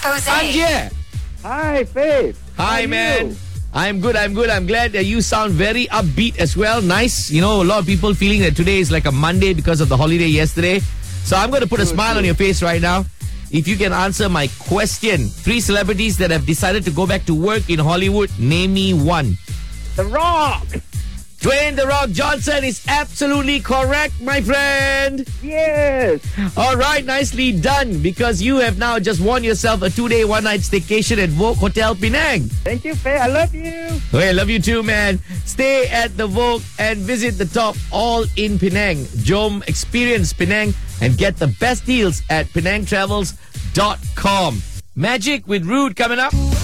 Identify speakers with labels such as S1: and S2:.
S1: Jose.
S2: Angie.
S3: Hi, Faith.
S2: Hi,
S3: How are
S2: man.
S3: you?
S2: I'm good. I'm glad that you sound very upbeat as well. Nice. You know, a lot of people feeling that today is like a Monday because of the holiday yesterday. So I'm going to put a smile on your face right now. If you can answer my question, 3 celebrities that have decided to go back to work in Hollywood, name me one.
S3: The Rock.
S2: Dwayne "The Rock" Johnson is absolutely correct, my friend.
S3: Yes.
S2: All right, nicely done. Because you have now just won yourself a 2-day, 1-night staycation at Vogue Hotel Penang.
S3: Thank you, Faith. I love you.
S2: Okay, love you too, man. Stay at the Vogue and visit the top all in Penang. Jom, experience Penang and get the best deals at penangtravels.com. Magic with Rude coming up.